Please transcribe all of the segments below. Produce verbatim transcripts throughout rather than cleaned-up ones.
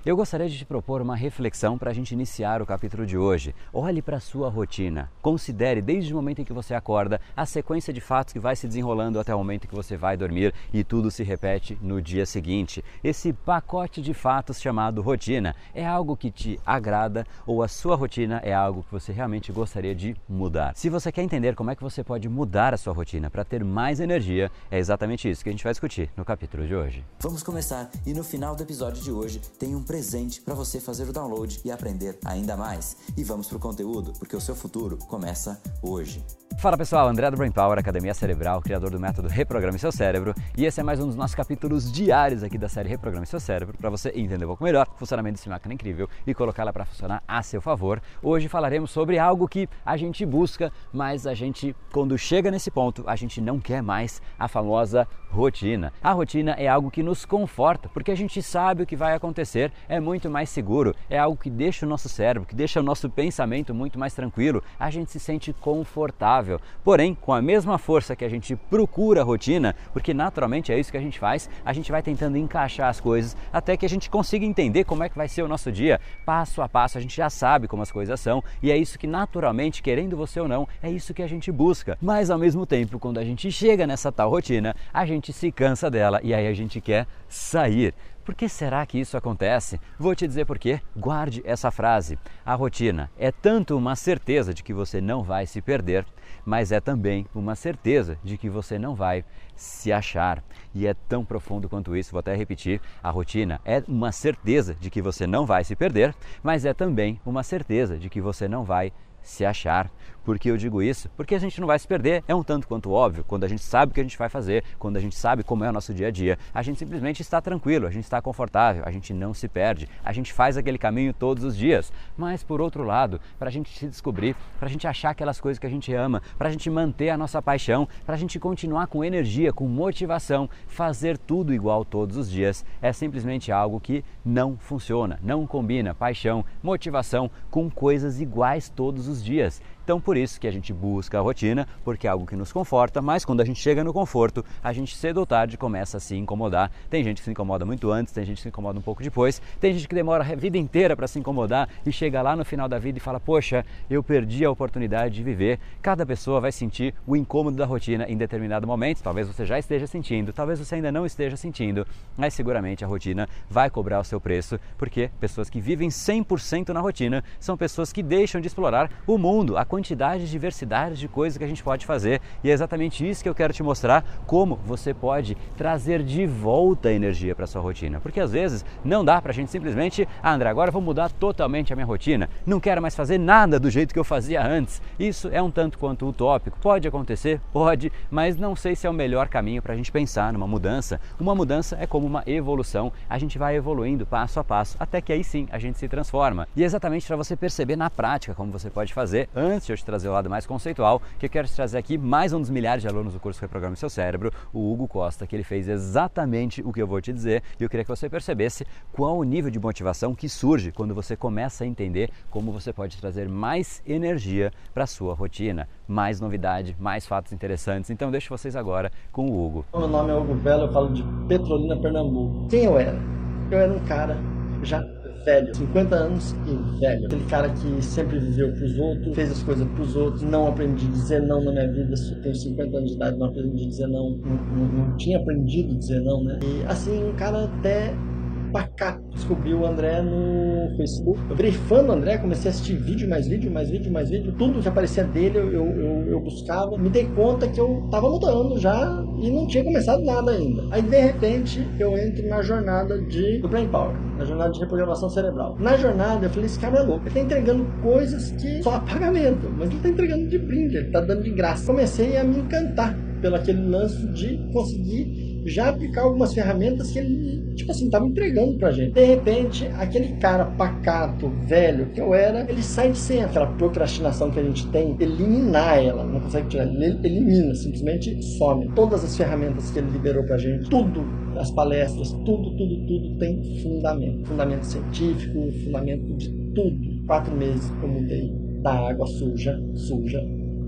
Eu gostaria de te propor uma reflexão para a gente iniciar o capítulo de hoje. Olhe para a sua rotina. Considere, desde o momento em que você acorda, a sequência de fatos que vai se desenrolando até o momento em que você vai dormir e tudo se repete no dia seguinte. Esse pacote de fatos chamado rotina é algo que te agrada ou a sua rotina é algo que você realmente gostaria de mudar? Se você quer entender como é que você pode mudar a sua rotina para ter mais energia, é exatamente isso que a gente vai discutir no capítulo de hoje. Vamos começar e no final do episódio de hoje tem um presente para você fazer o download e aprender ainda mais. E vamos pro conteúdo, porque o seu futuro começa hoje. Fala pessoal, André do Brain Power, Academia Cerebral, criador do método Reprograme Seu Cérebro, e esse é mais um dos nossos capítulos diários aqui da série Reprograme Seu Cérebro, para você entender um pouco melhor o funcionamento desse máquina incrível e colocá-la para funcionar a seu favor. Hoje falaremos sobre algo que a gente busca, mas a gente, quando chega nesse ponto, a gente não quer mais, a famosa rotina. A rotina é algo que nos conforta, porque a gente sabe o que vai acontecer, é muito mais seguro, é algo que deixa o nosso cérebro, que deixa o nosso pensamento muito mais tranquilo, a gente se sente confortável. Porém, com a mesma força que a gente procura a rotina, porque naturalmente é isso que a gente faz, a gente vai tentando encaixar as coisas até que a gente consiga entender como é que vai ser o nosso dia, passo a passo, a gente já sabe como as coisas são e é isso que naturalmente, querendo você ou não, é isso que a gente busca. Mas ao mesmo tempo, quando a gente chega nessa tal rotina, a gente se cansa dela e aí a gente quer sair. Por que será que isso acontece? Vou te dizer por quê. Guarde essa frase. A rotina é tanto uma certeza de que você não vai se perder, mas é também uma certeza de que você não vai se achar. E é tão profundo quanto isso, vou até repetir. A rotina é uma certeza de que você não vai se perder, mas é também uma certeza de que você não vai se achar. Por que eu digo isso? Porque a gente não vai se perder, é um tanto quanto óbvio, quando a gente sabe o que a gente vai fazer, quando a gente sabe como é o nosso dia a dia, a gente simplesmente está tranquilo, a gente está confortável, a gente não se perde, a gente faz aquele caminho todos os dias. Mas por outro lado, para a gente se descobrir, para a gente achar aquelas coisas que a gente ama, para a gente manter a nossa paixão, para a gente continuar com energia, com motivação, fazer tudo igual todos os dias, é simplesmente algo que não funciona, não combina paixão, motivação com coisas iguais todos os dias. Então por isso que a gente busca a rotina, porque é algo que nos conforta, mas quando a gente chega no conforto, a gente cedo ou tarde começa a se incomodar. Tem gente que se incomoda muito antes, tem gente que se incomoda um pouco depois, tem gente que demora a vida inteira para se incomodar e chega lá no final da vida e fala, poxa, eu perdi a oportunidade de viver. Cada pessoa vai sentir o incômodo da rotina em determinado momento, talvez você já esteja sentindo, talvez você ainda não esteja sentindo, mas seguramente a rotina vai cobrar o seu preço, porque pessoas que vivem cem por cento na rotina são pessoas que deixam de explorar o mundo, a quantidade de diversidade de coisas que a gente pode fazer, e é exatamente isso que eu quero te mostrar, como você pode trazer de volta a energia para sua rotina, porque às vezes não dá para a gente simplesmente, ah, André, agora eu vou mudar totalmente a minha rotina, não quero mais fazer nada do jeito que eu fazia antes. Isso é um tanto quanto utópico, pode acontecer, pode, mas não sei se é o melhor caminho para a gente pensar numa mudança. Uma mudança é como uma evolução, a gente vai evoluindo passo a passo, até que aí sim a gente se transforma, e é exatamente para você perceber na prática como você pode fazer. Antes de eu te trazer o lado mais conceitual, que eu quero te trazer aqui mais um dos milhares de alunos do curso Reprograme Seu Cérebro, o Hugo Costa, que ele fez exatamente o que eu vou te dizer, e eu queria que você percebesse qual o nível de motivação que surge quando você começa a entender como você pode trazer mais energia para a sua rotina, mais novidade, mais fatos interessantes. Então deixo vocês agora com o Hugo. Meu nome é Hugo Velo, eu falo de Petrolina, Pernambuco. Quem eu era? Eu era um cara já velho, cinquenta anos e velho. Aquele cara que sempre viveu pros outros, fez as coisas pros outros, não aprendi a dizer não na minha vida. Eu tenho cinquenta anos de idade, não aprendi a dizer não, não, não, não tinha aprendido a dizer não, né? E assim, um cara até pacato. Descobri o André no Facebook. Eu virei fã do André, comecei a assistir vídeo, mais vídeo, mais vídeo, mais vídeo. Tudo que aparecia dele eu, eu, eu, eu buscava. Me dei conta que eu tava mudando já e não tinha começado nada ainda. Aí de repente eu entro na jornada de, do Brain Power, na jornada de reprogramação cerebral. Na jornada eu falei, esse cara é louco. Ele tá entregando coisas que só há pagamento, mas ele tá entregando de brinde, ele tá dando de graça. Comecei a me encantar pelo aquele lance de conseguir já aplicar algumas ferramentas que ele, tipo assim, estava entregando pra gente. De repente, aquele cara pacato, velho que eu era, ele sai de cena. Aquela procrastinação que a gente tem, eliminar ela, não consegue tirar, ele elimina, simplesmente some. Todas as ferramentas que ele liberou pra gente, tudo, as palestras, tudo, tudo, tudo tem fundamento. Fundamento científico, fundamento de tudo. Quatro meses que eu mudei da água suja, suja,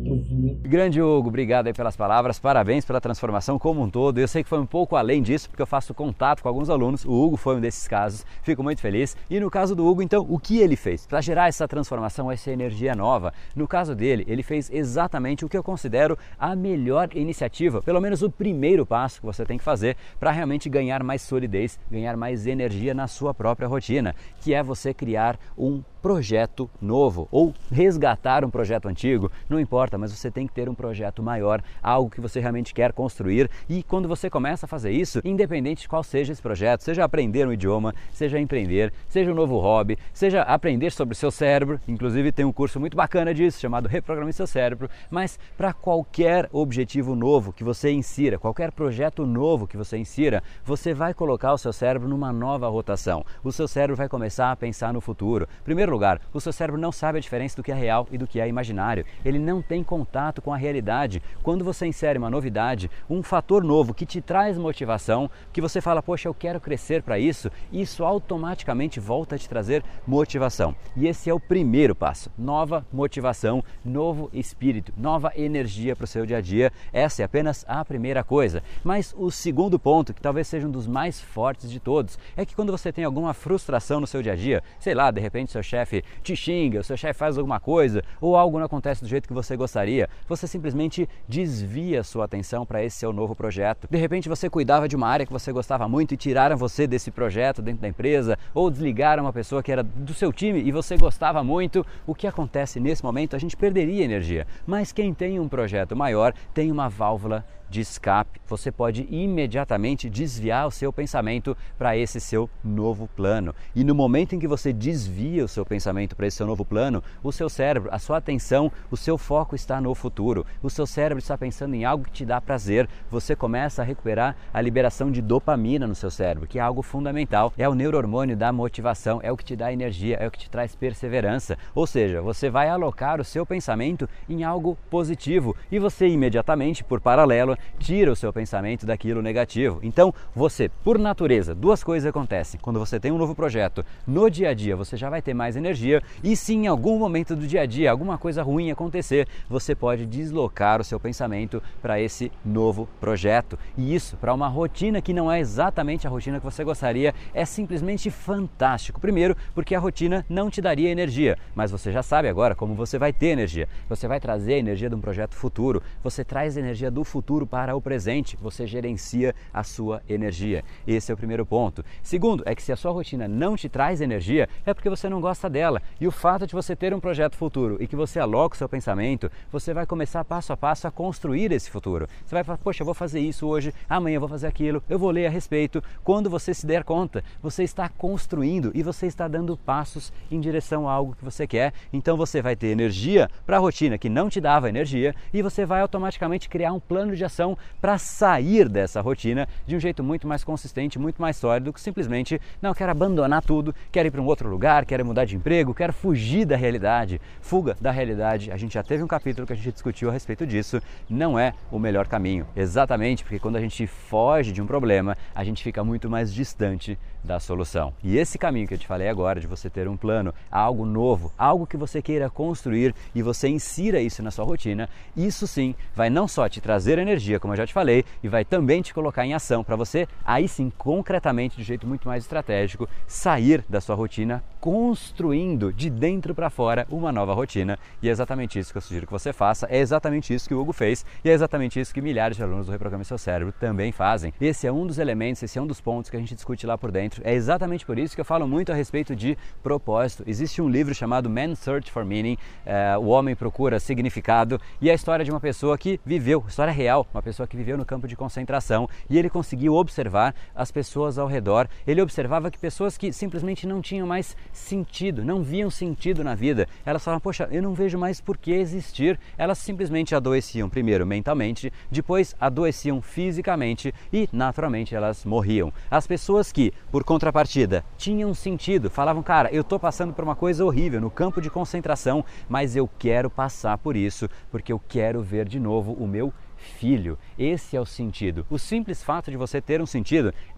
pro vinho. Grande Hugo, obrigado aí pelas palavras, parabéns pela transformação como um todo. Eu sei que foi um pouco além disso, porque eu faço contato com alguns alunos, o Hugo foi um desses casos, fico muito feliz. E no caso do Hugo, então, o que ele fez para gerar essa transformação, essa energia nova? No caso dele, ele fez exatamente o que eu considero a melhor iniciativa, pelo menos o primeiro passo que você tem que fazer para realmente ganhar mais solidez, ganhar mais energia na sua própria rotina, que é você criar um projeto novo ou resgatar um projeto antigo, não importa, mas você tem que ter um projeto maior, algo que você realmente quer construir. E quando você começa a fazer isso, independente de qual seja esse projeto, seja aprender um idioma, seja empreender, seja um novo hobby, seja aprender sobre o seu cérebro, inclusive tem um curso muito bacana disso, chamado Reprograme Seu Cérebro, mas para qualquer objetivo novo que você insira, qualquer projeto novo que você insira, você vai colocar o seu cérebro numa nova rotação. O seu cérebro vai começar a pensar no futuro. Primeiro lugar, o seu cérebro não sabe a diferença do que é real e do que é imaginário. Ele não tem contato com a realidade. Quando você insere uma novidade, um fator novo que te traz motivação, que você fala, poxa, eu quero crescer para isso, isso automaticamente volta a te trazer motivação. E esse é o primeiro passo. Nova motivação, novo espírito, nova energia para o seu dia a dia. Essa é apenas a primeira coisa. Mas o segundo ponto, que talvez seja um dos mais fortes de todos, é que quando você tem alguma frustração no seu dia a dia, sei lá, de repente seu chefe te xinga, o seu chefe faz alguma coisa ou algo não acontece do jeito que você gostaria, você simplesmente desvia a sua atenção para esse seu novo projeto. De repente você cuidava de uma área que você gostava muito e tiraram você desse projeto dentro da empresa ou desligaram uma pessoa que era do seu time e você gostava muito. O que acontece nesse momento? A gente perderia energia, mas quem tem um projeto maior tem uma válvula de escape. Você pode imediatamente desviar o seu pensamento para esse seu novo plano. E no momento em que você desvia o seu pensamento para esse seu novo plano, o seu cérebro, a sua atenção, o seu foco está no futuro. O seu cérebro está pensando em algo que te dá prazer. Você começa a recuperar a liberação de dopamina no seu cérebro, que é algo fundamental. É o neurohormônio da motivação, é o que te dá energia, é o que te traz perseverança. Ou seja, você vai alocar o seu pensamento em algo positivo e você imediatamente, por paralelo, tira o seu pensamento daquilo negativo. Então, você, por natureza, duas coisas acontecem. Quando você tem um novo projeto, no dia a dia você já vai ter mais energia e se em algum momento do dia a dia alguma coisa ruim acontecer, você pode deslocar o seu pensamento para esse novo projeto. E isso, para uma rotina que não é exatamente a rotina que você gostaria, é simplesmente fantástico. Primeiro, porque a rotina não te daria energia, mas você já sabe agora como você vai ter energia. Você vai trazer a energia de um projeto futuro, você traz a energia do futuro para o presente, você gerencia a sua energia. Esse é o primeiro ponto. Segundo, é que se a sua rotina não te traz energia, é porque você não gosta dela. E o fato de você ter um projeto futuro e que você aloca o seu pensamento, você vai começar passo a passo a construir esse futuro. Você vai falar, poxa, eu vou fazer isso hoje, amanhã eu vou fazer aquilo, eu vou ler a respeito. Quando você se der conta, você está construindo e você está dando passos em direção a algo que você quer. Então você vai ter energia para a rotina que não te dava energia e você vai automaticamente criar um plano de ação para sair dessa rotina de um jeito muito mais consistente, muito mais sólido, que simplesmente, não, quero abandonar tudo, quero ir para um outro lugar, quero mudar de emprego, quero fugir da realidade. Fuga da realidade, a gente já teve um capítulo que a gente discutiu a respeito disso, não é o melhor caminho. Exatamente, porque quando a gente foge de um problema, a gente fica muito mais distante da solução. E esse caminho que eu te falei agora, de você ter um plano, algo novo, algo que você queira construir e você insira isso na sua rotina, isso sim vai não só te trazer energia, como eu já te falei, e vai também te colocar em ação para você, aí sim, concretamente, de jeito muito mais estratégico, sair da sua rotina, construindo de dentro para fora uma nova rotina. E é exatamente isso que eu sugiro que você faça, é exatamente isso que o Hugo fez e é exatamente isso que milhares de alunos do Reprograme Seu Cérebro também fazem. Esse é um dos elementos, esse é um dos pontos que a gente discute lá por dentro. É exatamente por isso que eu falo muito a respeito de propósito. Existe um livro chamado Man's Search for Meaning, é, O Homem Procura Significado, e é a história de uma pessoa que viveu, história real, uma pessoa que viveu no campo de concentração e ele conseguiu observar as pessoas ao redor. Ele observava que pessoas que simplesmente não tinham mais sentido, não viam sentido na vida, elas falavam, poxa, eu não vejo mais por que existir. Elas simplesmente adoeciam, primeiro mentalmente, depois adoeciam fisicamente e naturalmente elas morriam. As pessoas que, por contrapartida, tinham sentido, falavam, cara, eu estou passando por uma coisa horrível no campo de concentração, mas eu quero passar por isso porque eu quero ver de novo o meu filho. Esse é o sentido. O simples fato de você ter um sentido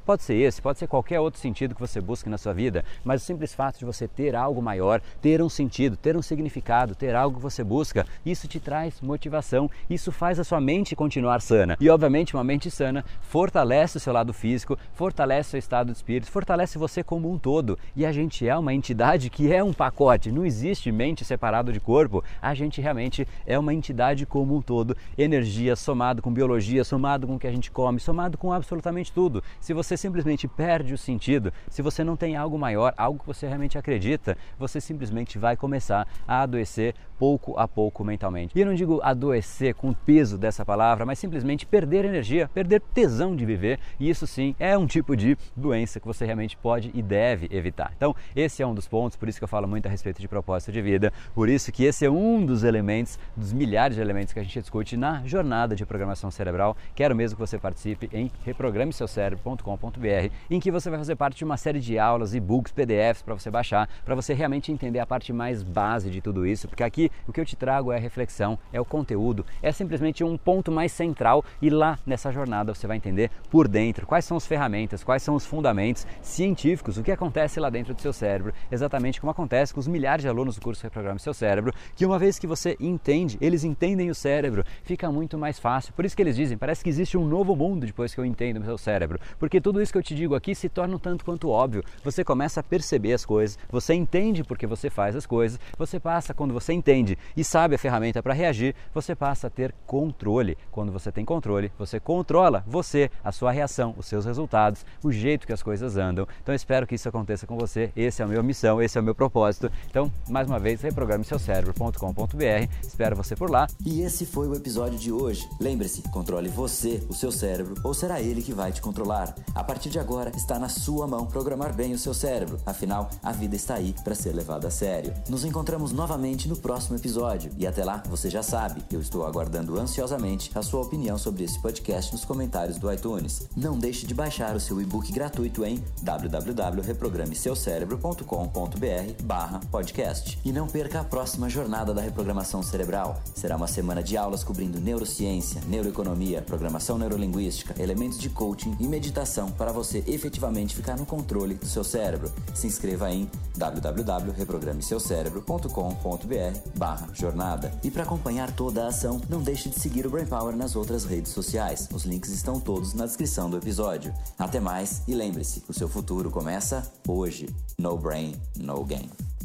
Pode ser esse, pode ser qualquer outro sentido que você busque na sua vida, mas o simples fato de você ter algo maior, ter um sentido, ter um significado, ter algo que você busca, isso te traz motivação, isso faz a sua mente continuar sana. E obviamente uma mente sana fortalece o seu lado físico, fortalece o seu estado de espírito, fortalece você como um todo. E a gente é uma entidade que é um pacote, não existe mente separada de corpo, a gente realmente é uma entidade como um todo, energia somado com biologia, somado com o que a gente come, somado com absolutamente tudo. Se você simplesmente perde o sentido, se você não tem algo maior, algo que você realmente acredita, você simplesmente vai começar a adoecer pouco a pouco mentalmente. E eu não digo adoecer com o peso dessa palavra, mas simplesmente perder energia, perder tesão de viver, e isso sim é um tipo de doença que você realmente pode e deve evitar. Então esse é um dos pontos, por isso que eu falo muito a respeito de propósito de vida, por isso que esse é um dos elementos, dos milhares de elementos que a gente discute na jornada de programação cerebral. Quero mesmo que você participe em reprograme seu cérebro ponto com ponto b r, em que você vai fazer parte de uma série de aulas, e-books, P D Fs para você baixar, para você realmente entender a parte mais base de tudo isso, porque aqui o que eu te trago é a reflexão, é o conteúdo, é simplesmente um ponto mais central, e lá nessa jornada você vai entender por dentro quais são as ferramentas, quais são os fundamentos científicos, o que acontece lá dentro do seu cérebro, exatamente como acontece com os milhares de alunos do curso Reprograme Seu Cérebro, que uma vez que você entende, eles entendem o cérebro, fica muito mais fácil. Por isso que eles dizem, parece que existe um novo mundo depois que eu entendo o seu cérebro, porque tudo isso que eu te digo aqui se torna um tanto quanto óbvio, você começa a perceber as coisas, você entende porque você faz as coisas, você passa, quando você entende e sabe a ferramenta para reagir, você passa a ter controle. Quando você tem controle, você controla você, a sua reação, os seus resultados, o jeito que as coisas andam. Então eu espero que isso aconteça com você, esse é a minha missão, esse é o meu propósito. Então, mais uma vez, reprograme seu cérebro ponto com ponto b r, espero você por lá. E esse foi o episódio de hoje. Lembre-se, controle você, o seu cérebro, ou será ele que vai te controlar? A partir de agora, está na sua mão programar bem o seu cérebro. Afinal, a vida está aí para ser levada a sério. Nos encontramos novamente no próximo episódio. E até lá, você já sabe, eu estou aguardando ansiosamente a sua opinião sobre esse podcast nos comentários do iTunes. Não deixe de baixar o seu e-book gratuito em w w w ponto reprograme seu cérebro ponto com ponto b r barra podcast. E não perca a próxima jornada da reprogramação cerebral. Será uma semana de aulas cobrindo neurociência, neuroeconomia, programação neurolinguística, elementos de coaching e meditação para você efetivamente ficar no controle do seu cérebro. Se inscreva em w w w ponto reprograme seu cérebro ponto com ponto b r barra jornada. E para acompanhar toda a ação, não deixe de seguir o Brain Power nas outras redes sociais. Os links estão todos na descrição do episódio. Até mais e lembre-se, o seu futuro começa hoje. No brain, no game.